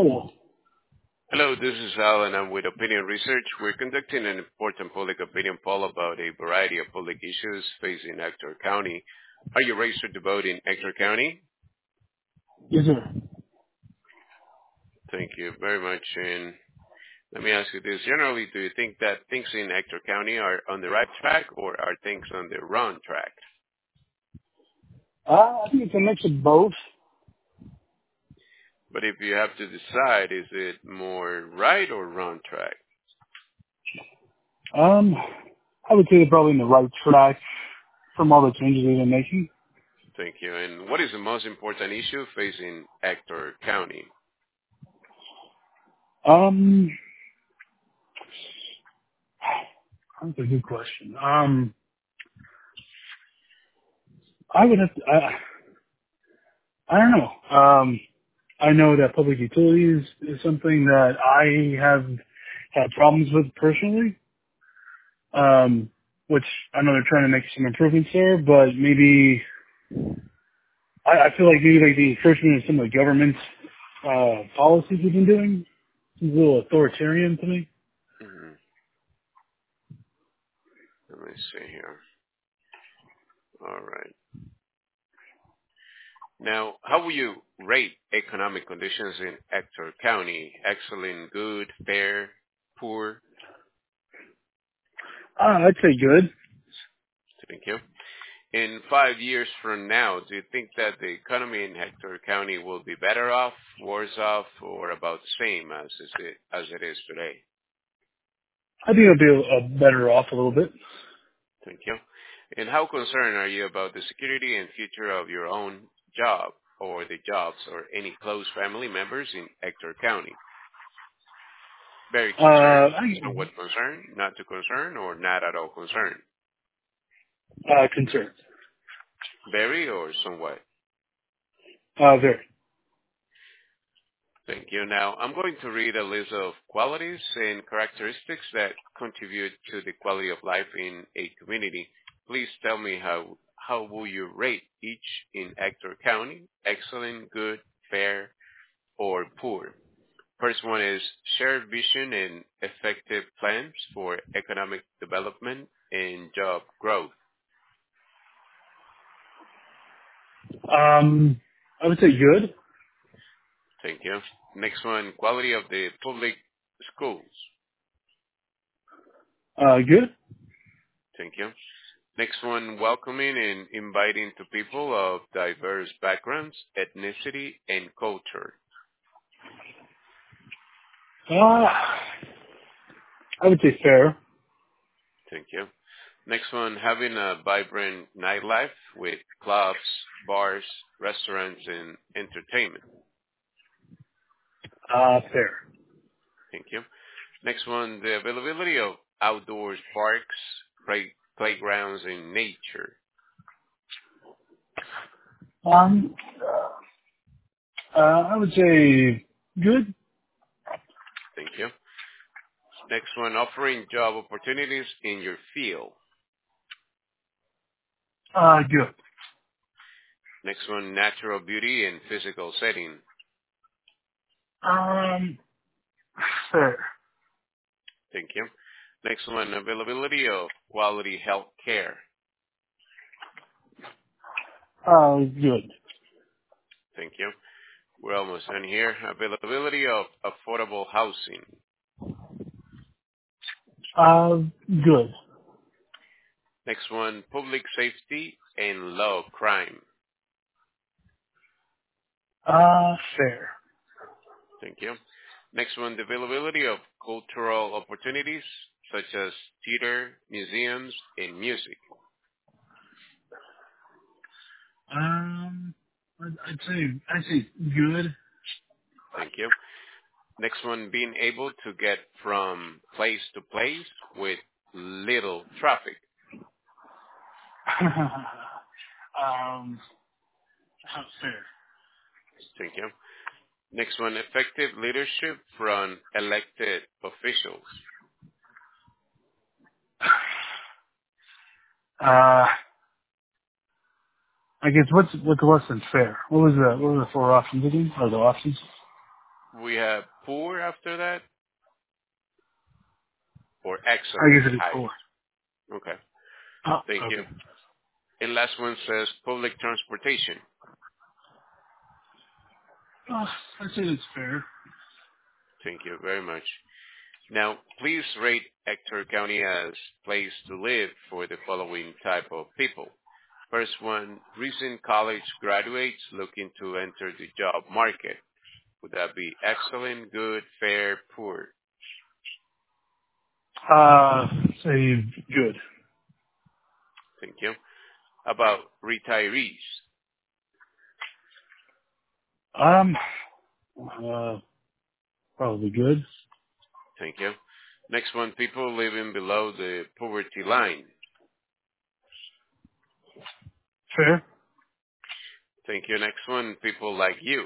Hello. Hello, this is Al, and I'm with Opinion Research. We're conducting an important public opinion poll about a variety of public issues facing Ector County. Are you registered to vote in Ector County? Yes, sir. Thank you very much. And let me ask you this. Generally, do you think that things in Ector County are on the right track or are things on the wrong track? I think it's a mix of both. But if you have to decide, is it more right or wrong track? Um, I would say they're probably in the right track from all the changes they've been making. Thank you. And what is the most important issue facing Ector County? Um, that's a good question. I would have to, I don't know. I know that public utilities is something that I have had problems with personally. Which I know they're trying to make some improvements there, but maybe I feel like maybe like the enforcement of some of the government's policies we've been doing is a little authoritarian to me. Mhm. Let me see here. All right. Now, how will you rate economic conditions in Ector County? Excellent, good, fair, poor? I'd say good. Thank you. In 5 years from now, do you think that the economy in Ector County will be better off, worse off, or about the same as it is today? I think it'll be better off a little bit. Thank you. And how concerned are you about the security and future of your own job or the jobs or any close family members in Ector County? Very concerned, somewhat concerned, not too concerned, or not at all concerned? Concerned. Very or somewhat? Very. Thank you. Now, I'm going to read a list of qualities and characteristics that contribute to the quality of life in a community. Please tell me how will you rate each in Ector County? Excellent, good, fair, or poor? First one is shared vision and effective plans for economic development and job growth. I would say good. Thank you. Next one, quality of the public schools. Good. Thank you. Next one, welcoming and inviting to people of diverse backgrounds, ethnicity, and culture. I would say fair. Thank you. Next one, having a vibrant nightlife with clubs, bars, restaurants, and entertainment. Fair. Thank you. Next one, the availability of outdoors parks, playgrounds, and nature. Um, I would say good. Thank you. Next one, offering job opportunities in your field. Good. Next one, natural beauty and physical setting. Um, fair. Thank you. Next one, availability of quality health care. Good. Thank you. We're almost done here. Availability of affordable housing. Good. Next one, public safety and low crime. Fair. Thank you. Next one, the availability of cultural opportunities such as theater, museums, and music. Um, I'd say good. Thank you. Next one, being able to get from place to place with little traffic. Fair. Thank you. Next one, effective leadership from elected officials. I guess what's less than fair? What was the four options again? Or the options? We have poor after that, or I excellent, guess it'd be highest. poor. Okay, Oh, thank you. okay. And last one says public transportation. I'd say that's fair. Thank you very much. Now, please rate Ector County as place to live for the following type of people. First one, recent college graduates looking to enter the job market. Would that be excellent, good, fair, poor? Say good. Thank you. About retirees. Um, uh, Probably good. Thank you. Next one, people living below the poverty line. Fair. Thank you. Next one, people like you.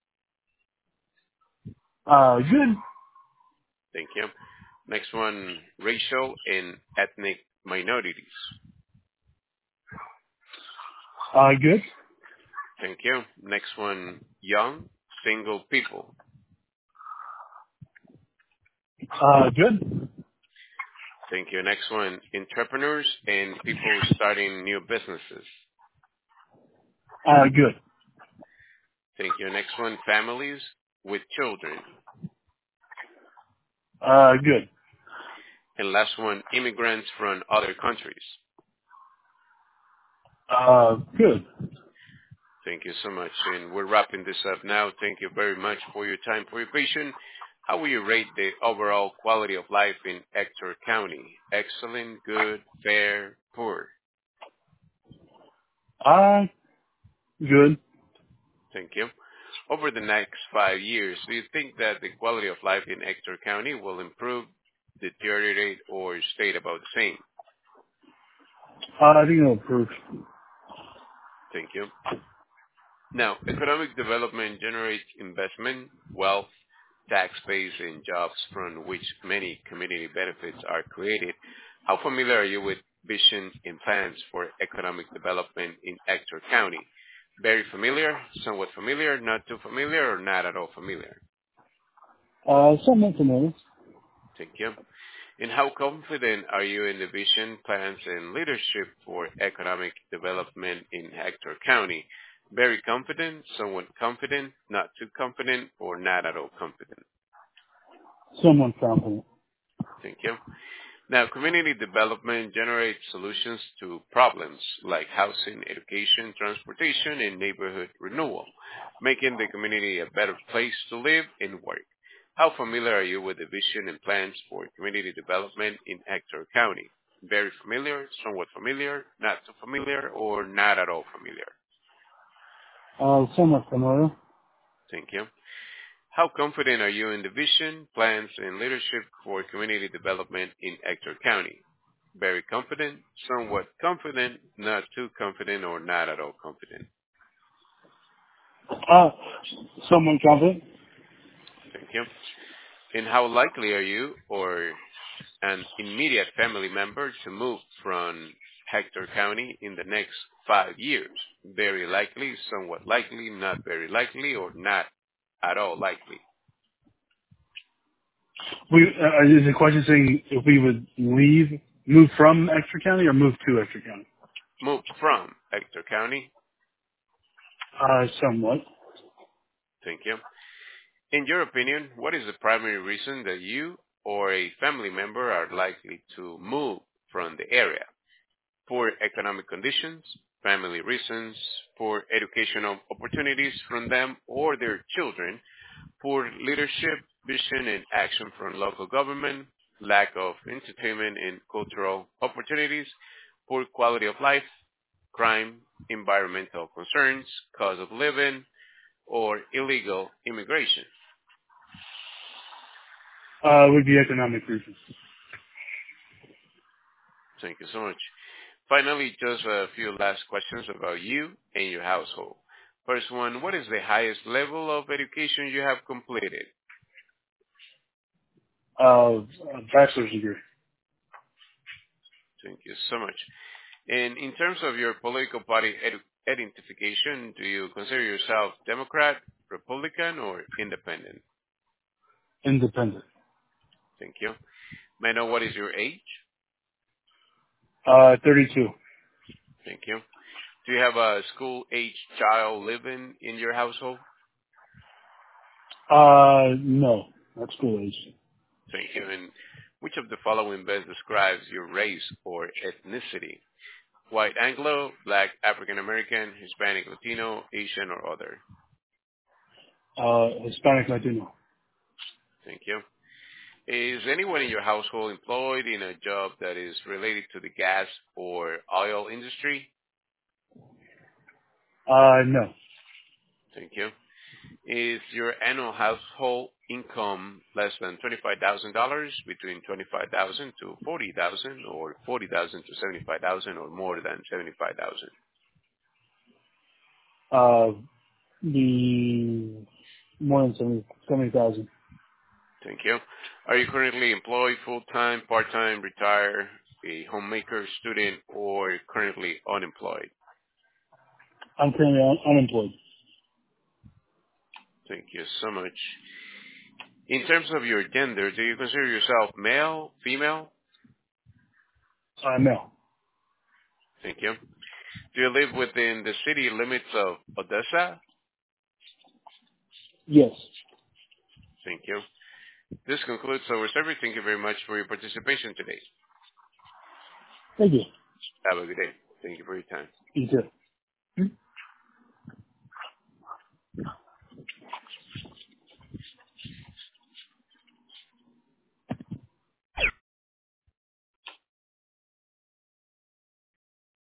Good. Thank you. Next one, racial and ethnic minorities. Good. Thank you. Next one, young, single people. Good. Thank you. Next one, entrepreneurs and people starting new businesses. Good. Thank you. Next one, families with children. Good. And last one, immigrants from other countries. Good. Thank you so much. And we're wrapping this up now. Thank you very much for your time, for your patience. How will you rate the overall quality of life in Ector County? Excellent, good, fair, poor? Good. Thank you. Over the next 5 years, do you think that the quality of life in Ector County will improve, deteriorate, or stay about the same? I think it'll improve. Thank you. Now, economic development generates investment, wealth, tax base, and jobs from which many community benefits are created. How familiar are you with vision and plans for economic development in Ector County? Very familiar, somewhat familiar, not too familiar, or not at all familiar? Somewhat familiar. Thank you. And how confident are you in the vision, plans, and leadership for economic development in Hector County? Very confident, somewhat confident, not too confident, or not at all confident? Somewhat confident. Thank you. Now, community development generates solutions to problems like housing, education, transportation, and neighborhood renewal, making the community a better place to live and work. How familiar are you with the vision and plans for community development in Hector County? Very familiar, somewhat familiar, not too familiar, or not at all familiar? Somewhat familiar. Thank you. How confident are you in the vision, plans, and leadership for community development in Ector County? Very confident, somewhat confident, not too confident, or not at all confident? Somewhat confident. Thank you. And how likely are you or an immediate family member to move from Hector County in the next 5 years? Very likely, somewhat likely, not very likely, or not at all likely? Is the question saying if we would move from Exeter County or move to Exeter County? Move from Hector County? Somewhat. Thank you. In your opinion, what is the primary reason that you or a family member are likely to move from the area? Poor economic conditions, family reasons, poor educational opportunities from them or their children, poor leadership, vision, and action from local government, lack of entertainment and cultural opportunities, poor quality of life, crime, environmental concerns, cost of living, or illegal immigration. Would be economic reasons. Thank you so much. Finally, just a few last questions about you and your household. First one, what is the highest level of education you have completed? A bachelor's degree. Thank you so much. And in terms of your political party identification, do you consider yourself Democrat, Republican, or Independent? Independent. Thank you. May I know what is your age? 32. Thank you. Do you have a school-age child living in your household? No, not school age. Thank you. And which of the following best describes your race or ethnicity? White Anglo, Black African American, Hispanic Latino, Asian, or other? Hispanic Latino. Thank you. Is anyone in your household employed in a job that is related to the gas or oil industry? No. Thank you. Is your annual household income less than $25,000, between $25,000 to $40,000, or $40,000 to $75,000, or more than $75,000? The more than 70,000. Thank you. Are you currently employed, full-time, part-time, retired, a homemaker, student, or currently unemployed? I'm currently unemployed. Thank you so much. In terms of your gender, do you consider yourself male, female? No. Thank you. Do you live within the city limits of Odessa? Yes. Thank you. This concludes our survey. Thank you very much for your participation today. Thank you. Have a good day. Thank you for your time. You too.